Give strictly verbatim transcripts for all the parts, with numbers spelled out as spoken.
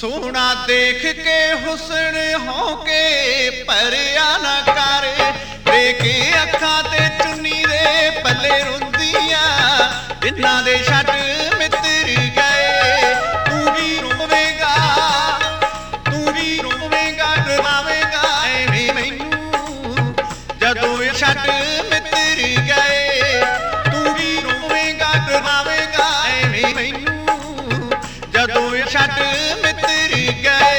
सोना देख के हुस्न होके परिया ना कर देखे अखा ते चुन्नी दे पल्ले रुंदिया जिन्ना दे छट मित्र गए। तू भी रोवेगा तू भी रोवेगा डरावेगा एवें मैनू जदों ये छट मित्र गए। तू भी रोवेगा डरावेगा एवें मैनू जदों ये छट मित्र गए।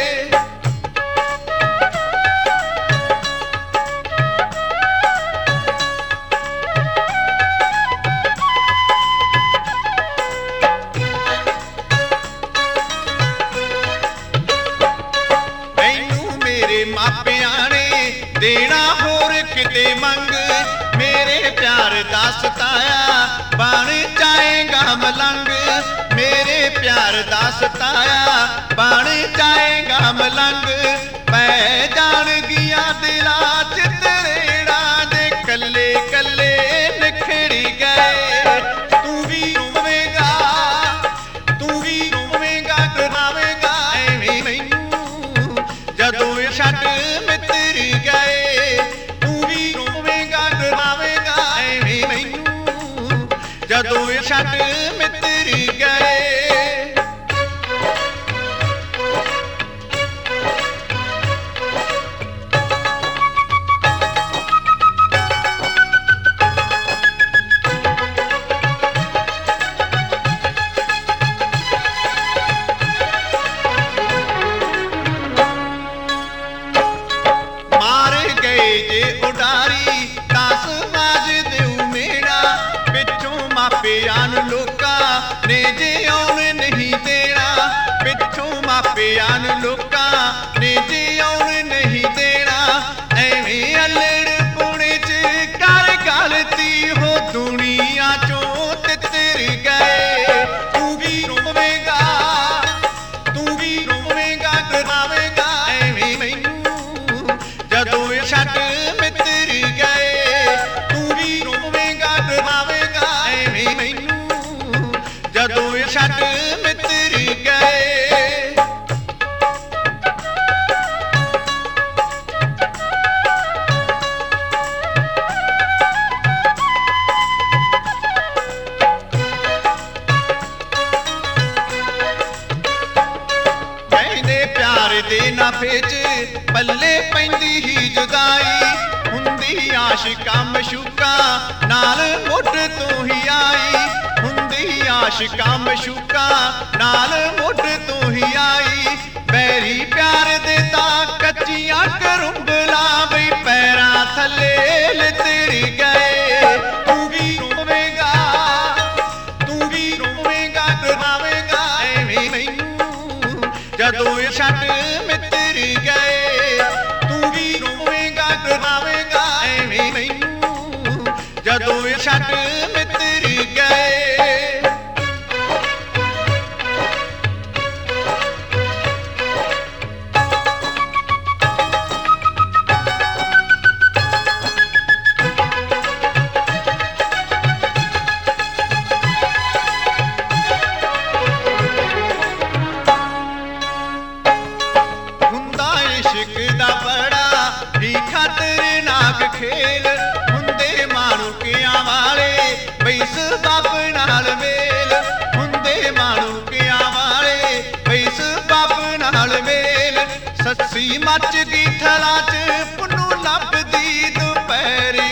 मापिया ने देना होर किते मंग मेरे प्यार दा सताया बन जाएगा मलंग। मेरे प्यार दा सताया बन जाएगा मलंग। पै जान गिया दिला च तरेड़ा दे कल्ले कल्ले निखड़ी गए। तू भी रोवेगा तू भी रोवेगा डरावेगा एवें मैनू जदों ये छट मित्र गए। तू भी रोवेगा डरावेगा एवें मैनू जदों ये छट मित्र गए। मापिया नूं लोकां ने जे आउण नहीं देना पिछों मापिया नूं लोकां ने जे आउण नहीं देना। एवें अल्लड़ पुणे च कर गलती हो दुनिया चों तितर गए। तू भी रोवेगा तू भी रोवेगा डरावेगा एवें मैनू जदों ये छट मित्र गए। तू भी रोवेगा डरावेगा एवें मैनू जदों ये छट मित्र गए। कहंदे प्यार दे नाफे च पल्ले पैंदी ही जुदाई हुंदी आशिकां मशूकां नाल मुढ़ तों ही आई। हुंदी आशिकां मशूकां नाल मुढ़ तों ही आई। बैरी प्यार दे तां कच्चियां करुंबला बई पैरां थल्ले लितर गए। तू भी रोवेगा तू भी रोवेगा डरावेगा एवें मैनू जदों ये छट मित्र गए। तू भी रोवेगा डरावेगा एवें मैनू जदों ये छट मित्र गए। इश्क दा बड़ा ही खतरनाक खेल हुंदे माणूकियां वाले बई सबब नाल मेल। हुंदे माणूकियां वाले बई सबब नाल मेल। सस्सी मच दी थला च पुन्नू लभदी दुपहरी